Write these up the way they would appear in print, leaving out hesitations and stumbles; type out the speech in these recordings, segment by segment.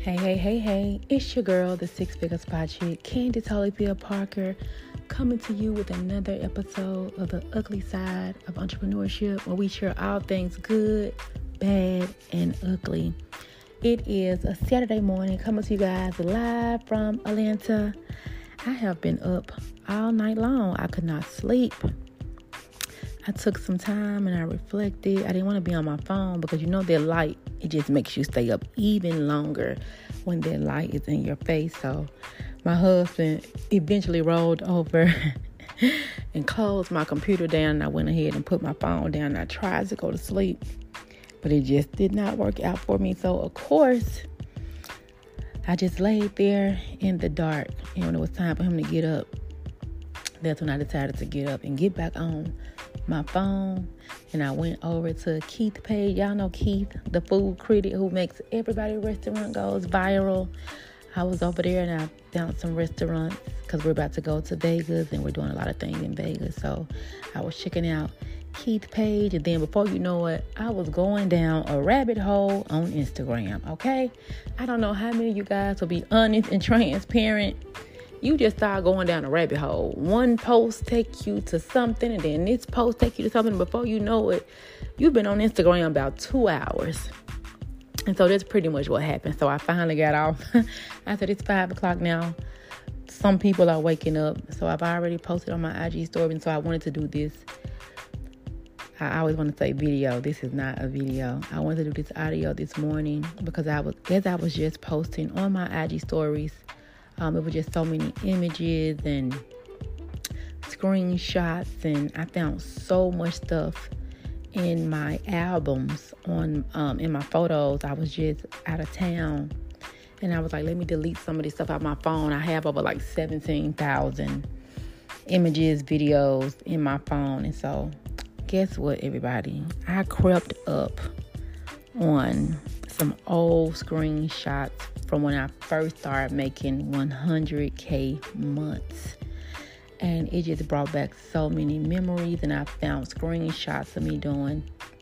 Hey, it's your girl, the Six Figure Spot Chick, Candace Holyfield Parker, coming to you with another episode of the ugly side of entrepreneurship, where we share all things good, bad, and ugly. It is a Saturday morning, coming to you guys live from Atlanta. I have been up all night long. I could not sleep. I took some time and I reflected. I didn't want to be on my phone because you know that light, it just makes you stay up even longer when that light is in your face. So my husband eventually rolled over and closed my computer down. And I went ahead and put my phone down. And I tried to go to sleep, but it just did not work out for me. So of course, I just laid there in the dark. And when it was time for him to get up, that's when I decided to get up and get back on my phone. And I went over to Keith page. Y'all know Keith, the food critic who makes everybody restaurant goes viral. I was over there and I found some restaurants because we're about to go to Vegas and we're doing a lot of things in Vegas. So I was checking out Keith page, and then before you know it, I was going down a rabbit hole on Instagram. Okay, I don't know how many of you guys will be honest and transparent. You just start going down a rabbit hole. One post takes you to something, and then this post takes you to something. Before you know it, you've been on Instagram about 2 hours. And so that's pretty much what happened. So I finally got off. I said, it's 5 o'clock now. Some people are waking up. So I've already posted on my IG story. And so I wanted to do this. I always want to say video. This is not a video. I wanted to do this audio this morning because as I was just posting on my IG stories, it was just so many images and screenshots, and I found so much stuff in my albums in my photos. I was just out of town, and I was like, let me delete some of this stuff out my phone. I have over like 17,000 images, videos in my phone, and so guess what, everybody? I crept up on some old screenshots from when I first started making 100K months. And it just brought back so many memories. And I found screenshots of me doing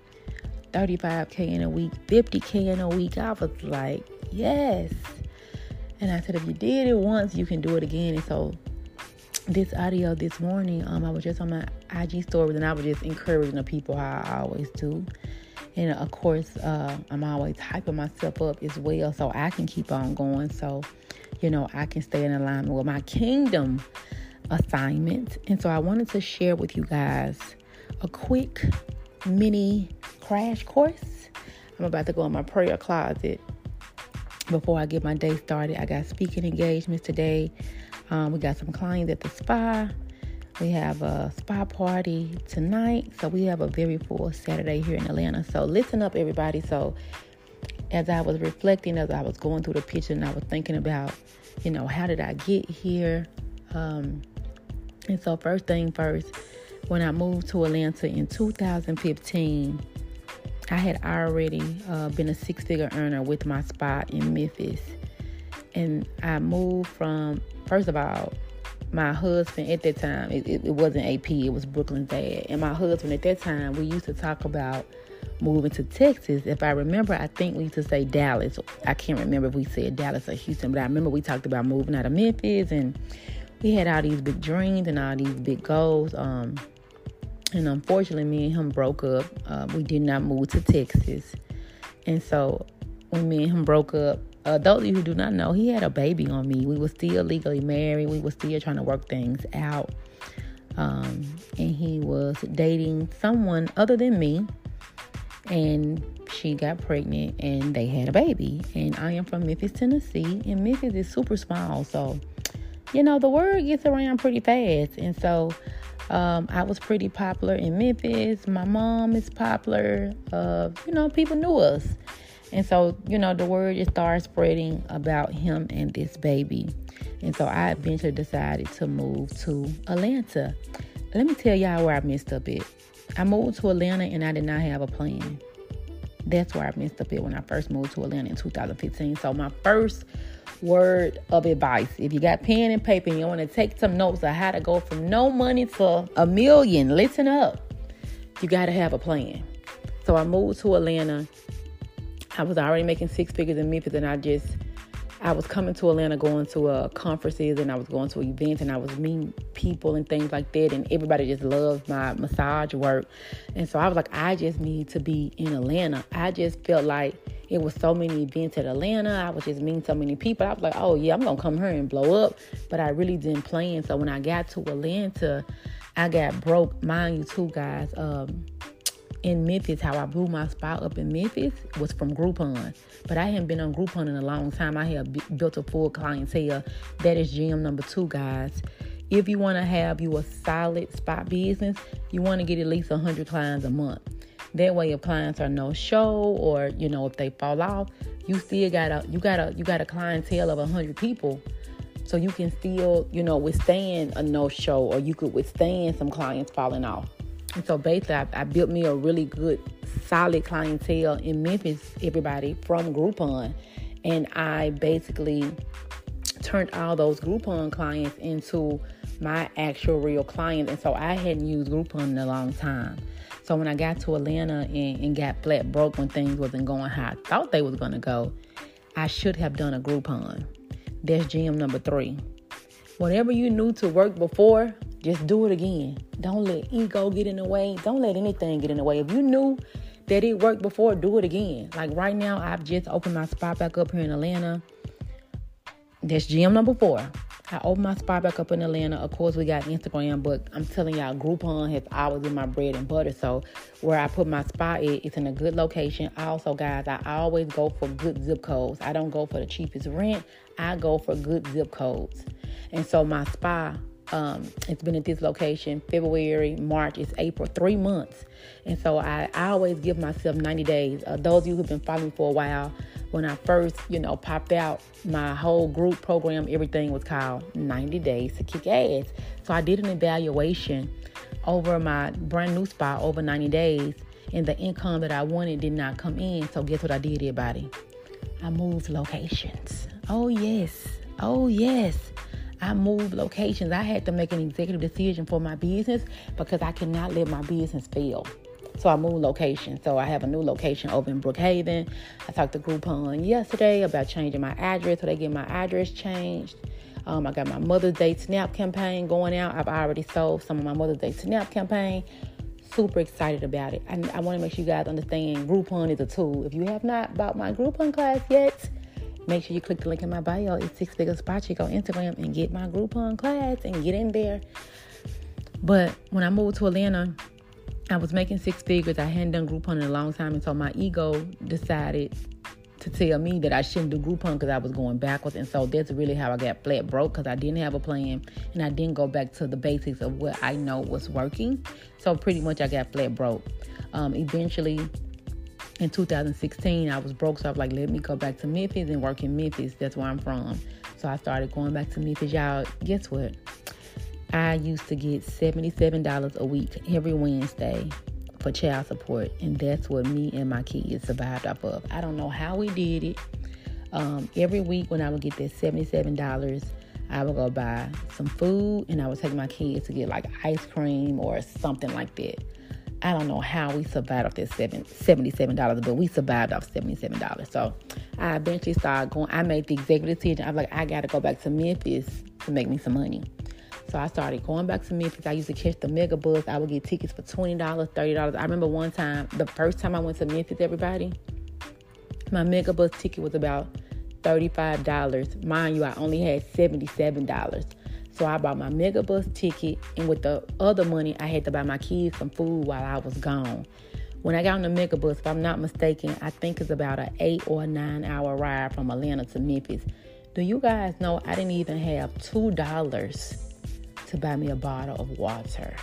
35K in a week, 50K in a week. I was like, yes. And I said, if you did it once, you can do it again. And so this audio this morning, I was just on my IG stories, and I was just encouraging the people how I always do. And of course, I'm always hyping myself up as well so I can keep on going. So, I can stay in alignment with my kingdom assignment. And so I wanted to share with you guys a quick mini crash course. I'm about to go in my prayer closet before I get my day started. I got speaking engagements today. We got some clients at the spa. We have a spa party tonight. So we have a very full Saturday here in Atlanta. So listen up, everybody. So as I was reflecting, as I was going through the picture, and I was thinking about, how did I get here? And so first thing first, when I moved to Atlanta in 2015, I had already been a six-figure earner with my spot in Memphis. And I moved from, first of all, my husband at that time, it wasn't AP, it was Brooklyn's dad. And my husband at that time, we used to talk about moving to Texas. If I remember, I think we used to say Dallas. I can't remember if we said Dallas or Houston, but I remember we talked about moving out of Memphis, and we had all these big dreams and all these big goals. And unfortunately, me and him broke up. We did not move to Texas. And so when me and him broke up, those of you who do not know, he had a baby on me. We were still legally married. We were still trying to work things out. And he was dating someone other than me. And she got pregnant and they had a baby. And I am from Memphis, Tennessee. And Memphis is super small. So, the word gets around pretty fast. And so I was pretty popular in Memphis. My mom is popular. People knew us. And so, the word just started spreading about him and this baby. And so I eventually decided to move to Atlanta. Let me tell y'all where I messed up at. I moved to Atlanta and I did not have a plan. That's where I messed up at when I first moved to Atlanta in 2015. So my first word of advice, if you got pen and paper and you want to take some notes on how to go from no money to $1 million, listen up. You got to have a plan. So I moved to Atlanta. I was already making 6 figures in Memphis, and I just I was coming to Atlanta, going to conferences, and I was going to events, and I was meeting people and things like that, and everybody just loved my massage work. And so I was like, I just need to be in Atlanta. I just felt like it was so many events at Atlanta. I was just meeting so many people. I was like, oh yeah, I'm going to come here and blow up. But I really didn't plan. So when I got to Atlanta, I got broke. Mind you too, guys, in Memphis, how I blew my spot up in Memphis was from Groupon. But I hadn't been on Groupon in a long time. I have built a full clientele. That is gem number 2, guys. If you want to have you a solid spot business, you want to get at least 100 clients a month. That way, if clients are no show, or if they fall off, you still got a clientele of 100 people, so you can still withstand a no show, or you could withstand some clients falling off. And so basically, I built me a really good, solid clientele in Memphis, everybody, from Groupon, and I basically turned all those Groupon clients into my actual real clients. And so I hadn't used Groupon in a long time. So when I got to Atlanta and got flat broke when things wasn't going how I thought they was going to go, I should have done a Groupon. That's gem number 3. Whatever you knew to work before, just do it again. Don't let ego get in the way. Don't let anything get in the way. If you knew that it worked before, do it again. Like right now, I've just opened my spot back up here in Atlanta. That's gem number 4. I opened my spot back up in Atlanta. Of course, we got Instagram, but I'm telling y'all, Groupon has always been my bread and butter. So where I put my spot it's in a good location. Also, guys, I always go for good zip codes. I don't go for the cheapest rent. I go for good zip codes. And so my spa, it's been at this location February, March, it's April, 3 months. And so I always give myself 90 days. Those of you who've been following me for a while, when I first, popped out, my whole group program, everything was called 90 Days to Kick Ass. So I did an evaluation over my brand new spot over 90 days, and the income that I wanted did not come in. So guess what I did, everybody? I moved locations. Oh, yes. I moved locations. I had to make an executive decision for my business because I cannot let my business fail. So I moved location. So I have a new location over in Brookhaven. I talked to Groupon yesterday about changing my address, so they get my address changed. I got my Mother's Day Snap campaign going out. I've already sold some of my Mother's Day Snap campaign. Super excited about it. I want to make sure you guys understand Groupon is a tool. If you have not bought my Groupon class yet, make sure you click the link in my bio. It's 6 Figure Spot Chick on Instagram and get my Groupon class and get in there. But when I moved to Atlanta, I was making 6 figures. I hadn't done Groupon in a long time. And so my ego decided to tell me that I shouldn't do Groupon because I was going backwards. And so that's really how I got flat broke, because I didn't have a plan and I didn't go back to the basics of what I know was working. So pretty much I got flat broke. Eventually, in 2016, I was broke. So I was like, let me go back to Memphis and work in Memphis. That's where I'm from. So I started going back to Memphis. Y'all, guess what? I used to get $77 a week every Wednesday for child support, and that's what me and my kids survived off of. I don't know how we did it. Every week when I would get that $77, I would go buy some food, and I would take my kids to get like ice cream or something like that. I don't know how we survived off that $77, but we survived off $77. So I eventually started going. I made the executive decision. I was like, I got to go back to Memphis to make me some money. So I started going back to Memphis. I used to catch the mega bus. I would get tickets for $20, $30. I remember one time, the first time I went to Memphis, everybody, my mega bus ticket was about $35. Mind you, I only had $77. So I bought my mega bus ticket, and with the other money, I had to buy my kids some food while I was gone. When I got on the mega bus, if I'm not mistaken, I think it's about an 8 or 9 hour ride from Atlanta to Memphis. Do you guys know I didn't even have $2 to buy me a bottle of water?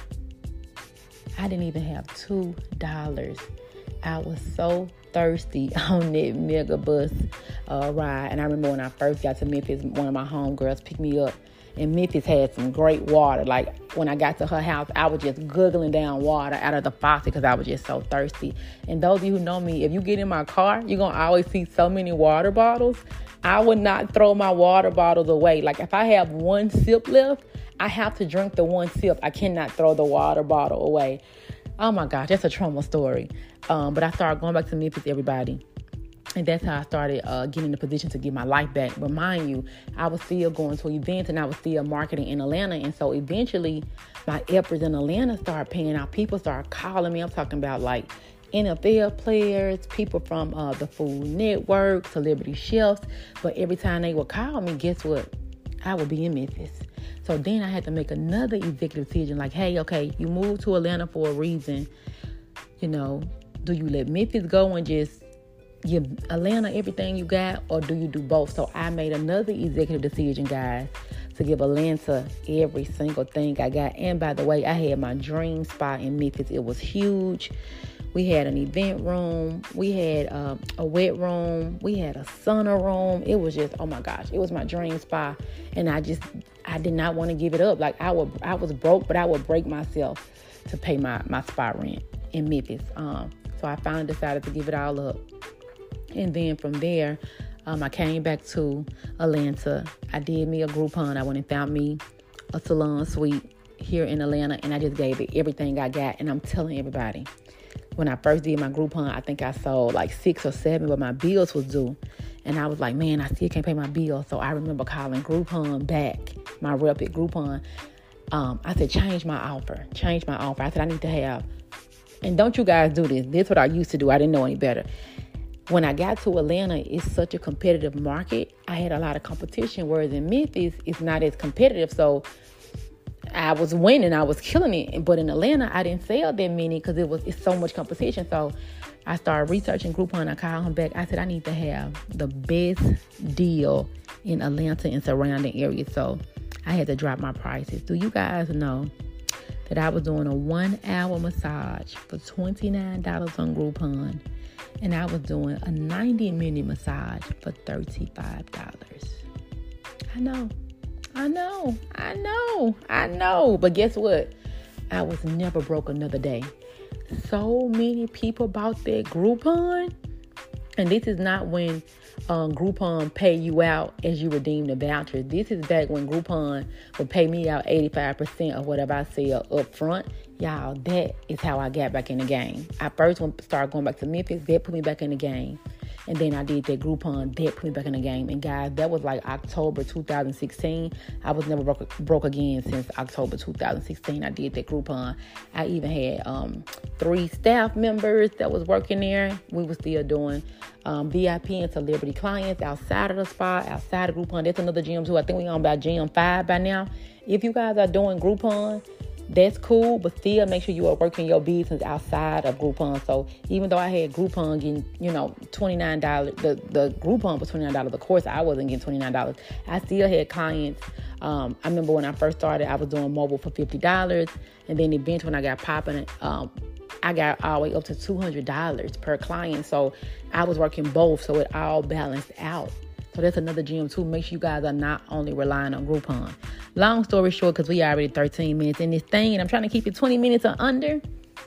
I didn't even have $2. I was so thirsty on that mega bus ride. And I remember when I first got to Memphis, one of my homegirls picked me up, and Memphis had some great water. Like when I got to her house, I was just googling down water out of the faucet because I was just so thirsty. And those of you who know me, if you get in my car, you're going to always see so many water bottles. I would not throw my water bottles away. Like if I have one sip left, I have to drink the one sip. I cannot throw the water bottle away. Oh my gosh, that's a trauma story. But I started going back to Memphis, everybody. And that's how I started getting in the position to get my life back. But mind you, I was still going to events and I was still marketing in Atlanta. And so eventually my efforts in Atlanta started paying out. People started calling me. I'm talking about like NFL players, people from the Food Network, celebrity chefs. But every time they would call me, guess what? I would be in Memphis. So then I had to make another executive decision like, hey, okay, you moved to Atlanta for a reason. You know, do you let Memphis go and just give Atlanta everything you got, or do you do both? So I made another executive decision, guys, to give Atlanta every single thing I got. And by the way, I had my dream spot in Memphis. It was huge. We had an event room. We had a wet room. We had a sauna room. It was just, oh my gosh, it was my dream spot. And I did not want to give it up. Like I was broke, but I would break myself to pay my spot rent in Memphis. So I finally decided to give it all up. And then from there, I came back to Atlanta. I did me a Groupon. I went and found me a salon suite here in Atlanta, and I just gave it everything I got. And I'm telling everybody, when I first did my Groupon, I think I sold like 6 or 7, but my bills was due. And I was like, man, I still can't pay my bills. So I remember calling Groupon back, my rep at Groupon. I said, change my offer. I said, I need to have, and don't you guys do this. This is what I used to do. I didn't know any better. When I got to Atlanta, it's such a competitive market. I had a lot of competition, whereas in Memphis, it's not as competitive. So I was winning, I was killing it. But in Atlanta, I didn't sell that many because it's so much competition. So I started researching Groupon. I called him back. I said, I need to have the best deal in Atlanta and surrounding areas. So I had to drop my prices. Do you guys know that I was doing a 1-hour massage for $29 on Groupon? And I was doing a 90-minute massage for $35. I know. But guess what? I was never broke another day. So many people bought that Groupon. And this is not when Groupon pay you out as you redeem the voucher. This is back when Groupon would pay me out 85% of whatever I sell up front. Y'all, that is how I got back in the game. I first started going back to Memphis. That put me back in the game. And then I did that Groupon. That put me back in the game. And guys, that was like October 2016. I was never broke again since October 2016. I did that Groupon. I even had 3 staff members that was working there. We were still doing VIP and celebrity clients outside of the spa, outside of Groupon. That's another gym too. I think we're on about gym 5 by now. If you guys are doing Groupon, that's cool, but still make sure you are working your business outside of Groupon. So even though I had Groupon getting, $29, the Groupon was $29. Of course, I wasn't getting $29. I still had clients. I remember when I first started, I was doing mobile for $50. And then eventually when I got popping, I got all the way up to $200 per client. So I was working both, so it all balanced out. So that's another gem too. Make sure you guys are not only relying on Groupon. Long story short, because we already 13 minutes in this thing, and I'm trying to keep it 20 minutes or under.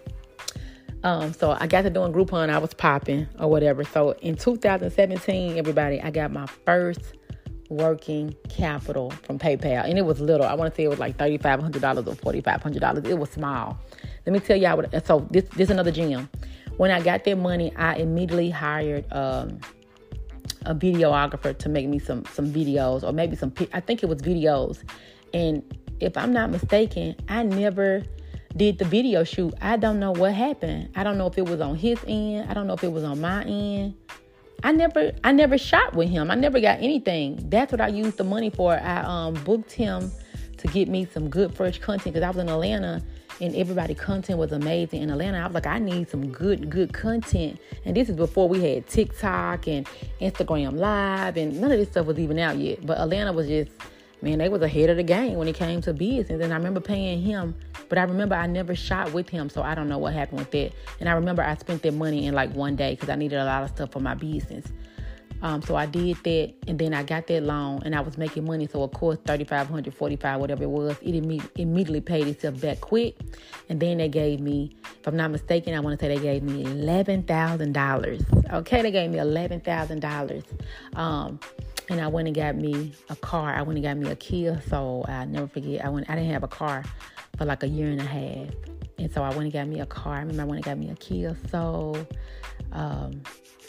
So I got to doing Groupon. I was popping or whatever. So in 2017, everybody, I got my first working capital from PayPal, and it was little. I want to say it was like $3,500 or $4,500. It was small. Let me tell y'all what. So this another gem. When I got that money, I immediately hired a videographer to make me some videos, or maybe I think it was videos. And if I'm not mistaken, I never did the video shoot. I don't know what happened. I don't know if it was on his end. I don't know if it was on my end. I never shot with him. I never got anything. That's what I used the money for. I booked him to get me some good fresh content, because I was in Atlanta and everybody content was amazing in Atlanta. I was like, I need some good content. And this is before we had TikTok and Instagram Live, and none of this stuff was even out yet. But Atlanta was just, man, they was ahead of the game when it came to business. And I remember paying him, but I remember I never shot with him, so I don't know what happened with that. And I remember I spent that money in like one day because I needed a lot of stuff for my business. So I did that, and then I got that loan, and I was making money. So of course, $3,500, $45, whatever it was, it immediately paid itself back quick. And then they gave me, if I'm not mistaken, I want to say they gave me $11,000. Okay, they gave me $11,000. And I went and got me a car. I went and got me a Kia. So I'll never forget. I didn't have a car for like a year and a half. And so I went and got me a car. I remember I went and got me a Kia Soul.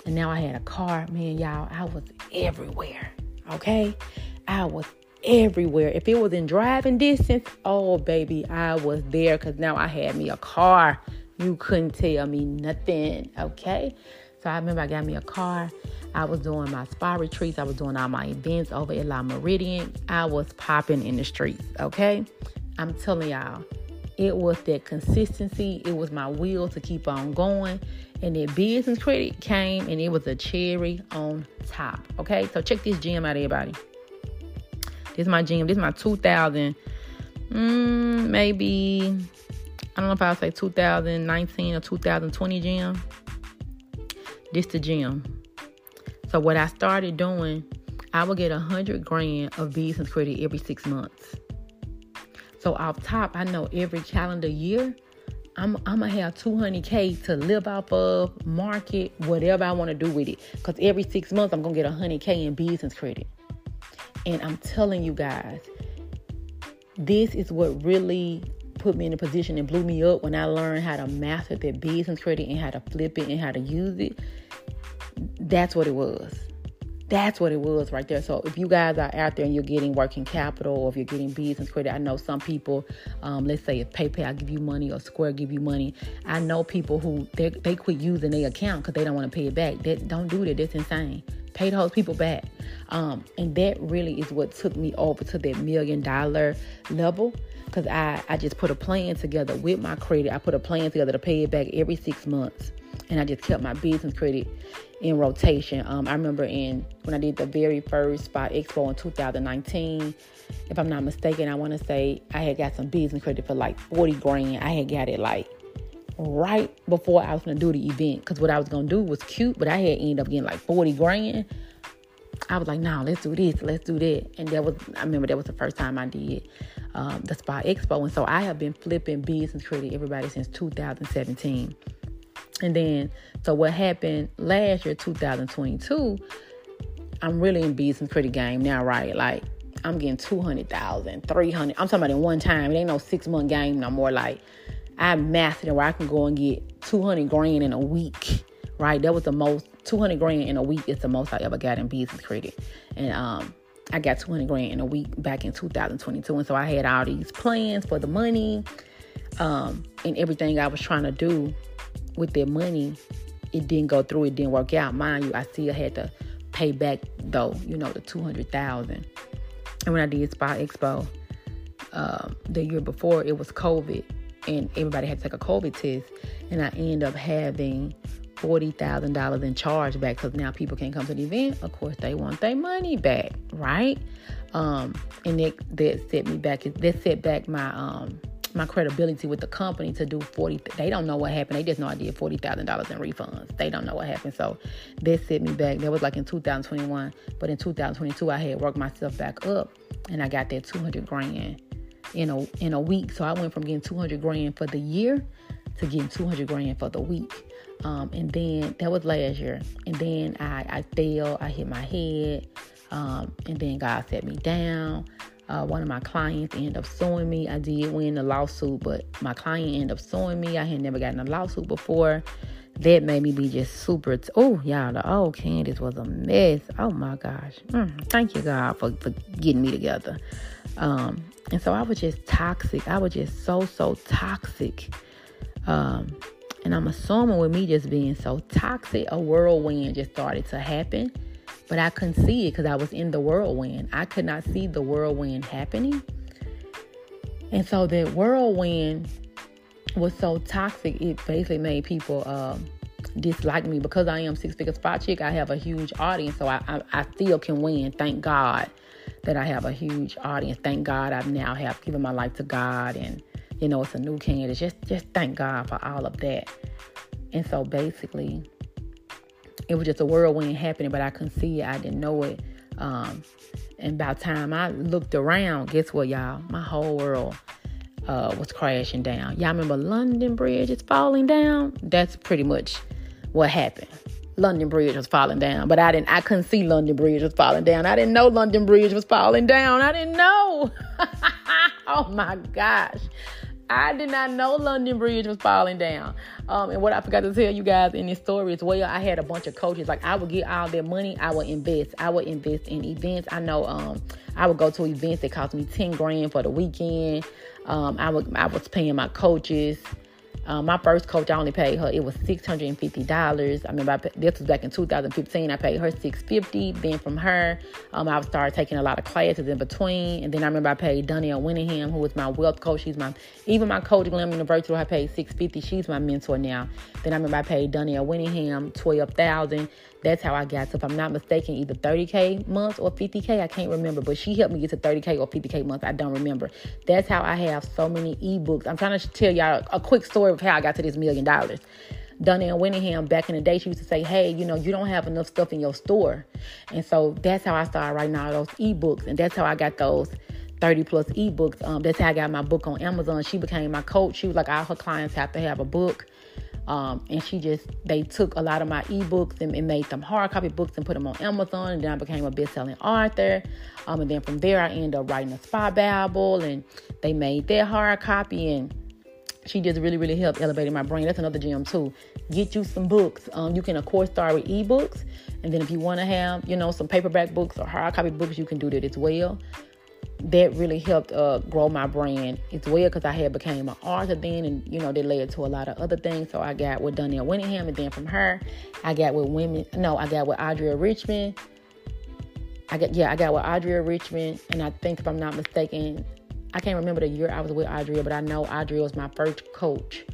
And now I had a car. Man, y'all, I was everywhere. Okay? I was everywhere. If it was in driving distance, oh, baby, I was there because now I had me a car. You couldn't tell me nothing. Okay? So I remember I got me a car. I was doing my spa retreats. I was doing all my events over at La Meridian. I was popping in the streets. Okay? I'm telling y'all, it was that consistency. It was my will to keep on going. And that business credit came and it was a cherry on top. Okay, so check this gym out, everybody. This is my gym. This is my 2000, maybe, I don't know if I'll say 2019 or 2020 gym. This the gym. So what I started doing, I would get $100,000 of business credit every 6 months. So off top, I know every calendar year, I'm going to have $200K to live off of, market, whatever I want to do with it. Because every 6 months, I'm going to get $100K in business credit. And I'm telling you guys, this is what really put me in a position and blew me up when I learned how to master that business credit and how to flip it and how to use it. That's what it was. That's what it was right there. So if you guys are out there and you're getting working capital or if you're getting business credit, I know some people, let's say if PayPal give you money or Square give you money, I know people who they quit using their account because they don't want to pay it back. Don't do that. That's insane. Pay those people back. And that really is what took me over to that $1 million level, because I just put a plan together with my credit. I put a plan together to pay it back every 6 months. And I just kept my business credit in rotation. I remember when I did the very first Spa Expo in 2019, if I'm not mistaken, I want to say I had got some business credit for like $40,000. I had got it like right before I was going to do the event, because what I was going to do was cute, but I had ended up getting like $40,000. I was like, nah, let's do this, let's do that. And I remember that was the first time I did the Spa Expo. And so I have been flipping business credit, everybody, since 2017. And then, so what happened last year, 2022, I'm really in business credit game now, right? Like, I'm getting 200,000, 300. I'm talking about in one time. It ain't no 6-month game no more. Like, I mastered it where I can go and get $200,000 in a week, right? That was the most. $200,000 in a week is the most I ever got in business credit. And I got $200,000 in a week back in 2022. And so I had all these plans for the money and everything I was trying to do with their money. It didn't go through. It didn't work out. Mind you, I still had to pay back, though, the $200,000. And when I did Spa Expo the year before, it was COVID. And everybody had to take a COVID test. And I ended up having $40,000 in charge back, because now people can't come to the event. Of course, they want their money back, right? And that set me back. That set back my credibility with the company to do 40. They don't know what happened. They just know I did $40,000 in refunds. They don't know what happened. So that set me back. That was like in 2021. But in 2022, I had worked myself back up, and I got that $200,000 in a week. So I went from getting $200,000 for the year to getting $200,000 for the week. And then that was last year. And then I fell. I hit my head. And then God set me down. One of my clients ended up suing me. I did win the lawsuit, but my client ended up suing me. I had never gotten a lawsuit before. That made me be just super. Y'all, the old Candace was a mess. Oh my gosh. Thank you, God, for getting me together. And so I was just toxic. I was just so toxic. And I'm assuming with me just being so toxic, a whirlwind just started to happen. But I couldn't see it because I was in the whirlwind. I could not see the whirlwind happening. And so that whirlwind was so toxic, it basically made people dislike me. Because I am Six Figure Spot Chick, I have a huge audience. So I still can win. Thank God that I have a huge audience. Thank God I now have given my life to God. And, it's a new Candace. Just thank God for all of that. And so basically, it was just a whirlwind happening, but I couldn't see it. I didn't know it. And by the time I looked around, guess what, y'all? My whole world was crashing down. Y'all remember London Bridge is falling down? That's pretty much what happened. London Bridge was falling down, but I couldn't see London Bridge was falling down. I didn't know London Bridge was falling down. I didn't know. Oh my gosh. I did not know London Bridge was falling down. And what I forgot to tell you guys in this story is, well, I had a bunch of coaches. Like, I would get all their money. I would invest. I would invest in events. I know I would go to events that cost me $10,000 for the weekend. I was paying my coaches. My first coach, I only paid her, it was $650. I remember this was back in 2015. I paid her $650. Then from her, I would start taking a lot of classes in between. And then I remember I paid Donnell Winningham, who was my wealth coach. Even my coach at Glam University, I paid $650. She's my mentor now. Then I remember I paid Donnell Winningham $12,000. That's how I got to, if I'm not mistaken, either 30K months or 50K. I can't remember, but she helped me get to 30K or 50K months. I don't remember. That's how I have so many ebooks. I'm trying to tell y'all a quick story of how I got to this $1 million. Donnell Winningham, back in the day, she used to say, hey, you don't have enough stuff in your store. And so that's how I started writing all those ebooks. And that's how I got those 30 plus ebooks. That's how I got my book on Amazon. She became my coach. She was like, all her clients have to have a book. And they took a lot of my ebooks and made them hard copy books and put them on Amazon. And then I became a best-selling author. And then from there, I ended up writing a spa Bible, and they made that hard copy. And she just really, really helped elevate my brain. That's another gem too. Get you some books. You can, of course, start with ebooks. And then if you want to have, some paperback books or hard copy books, you can do that as well. That really helped grow my brand as well, because I had became an author then, and that led to a lot of other things. So I got with Donnell Winningham, and then from her, I got with Adria Richmond. I got with Adria Richmond, and I think, if I'm not mistaken, I can't remember the year I was with Adria, but I know Adria was my first coach.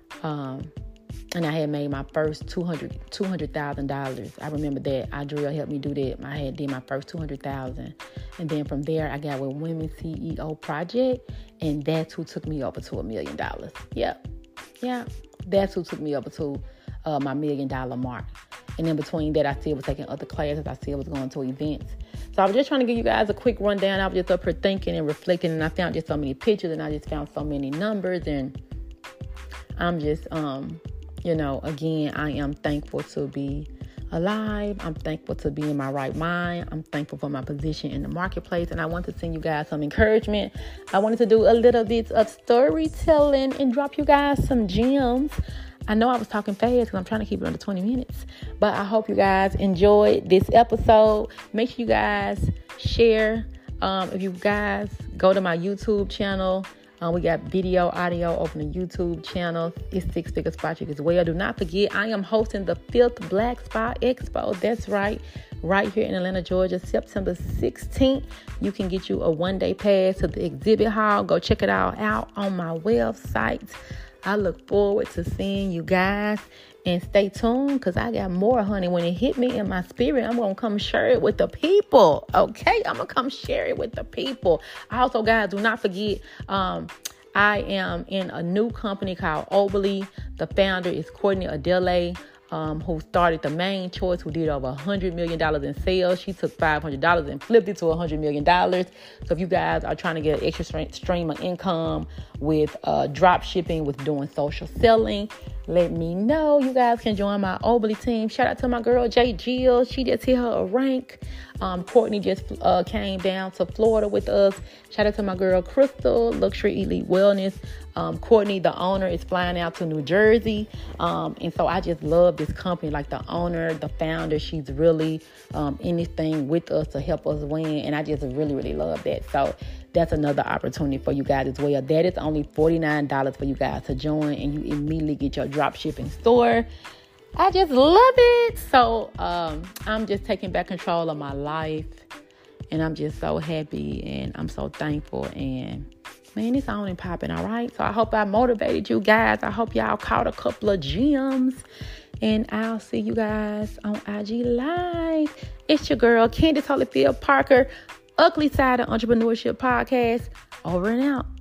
And I had made my first $200,000. I remember that. Adria helped me do that. I had did my first $200,000. And then from there, I got with Women's CEO Project. And that's who took me over to $1 million. Yep. That's who took me over to my $1 million mark. And in between that, I still was taking other classes. I still was going to events. So I was just trying to give you guys a quick rundown. I was just up here thinking and reflecting. And I found just so many pictures. And I just found so many numbers. And I'm just... again, I am thankful to be alive. I'm thankful to be in my right mind. I'm thankful for my position in the marketplace. And I want to send you guys some encouragement. I wanted to do a little bit of storytelling and drop you guys some gems. I know I was talking fast because I'm trying to keep it under 20 minutes. But I hope you guys enjoyed this episode. Make sure you guys share. If you guys go to my YouTube channel, we got video, audio over the YouTube channel. It's Six Figure Spa Chick as well. Do not forget, I am hosting the 5th Black Spa Expo. That's right here in Atlanta, Georgia, September 16th. You can get you a one-day pass to the exhibit hall. Go check it all out on my website. I look forward to seeing you guys. And stay tuned, because I got more, honey. When it hit me in my spirit, I'm going to come share it with the people. Okay? I'm going to come share it with the people. Also, guys, do not forget, I am in a new company called Oberly. The founder is Courtney Adele, who started The Main Choice, who did over $100 million in sales. She took $500 and flipped it to $100 million. So if you guys are trying to get an extra stream of income with drop shipping, with doing social selling, let me know. You guys can join my Oberly team. Shout out to my girl, J. Jill. She just hit her a rank. Courtney just came down to Florida with us. Shout out to my girl, Crystal, Luxury Elite Wellness. Courtney, the owner, is flying out to New Jersey. And so I just love this company. Like, the owner, the founder, she's really in this thing with us to help us win. And I just really, really love that. So that's another opportunity for you guys as well. That is only $49 for you guys to join, and you immediately get your drop shipping store. I just love it. So I'm just taking back control of my life, and I'm just so happy, and I'm so thankful. And man, it's on and popping, all right? So I hope I motivated you guys. I hope y'all caught a couple of gems. And I'll see you guys on IG Live. It's your girl, Candace Holyfield Parker, Ugly Side of Entrepreneurship Podcast. Over and out.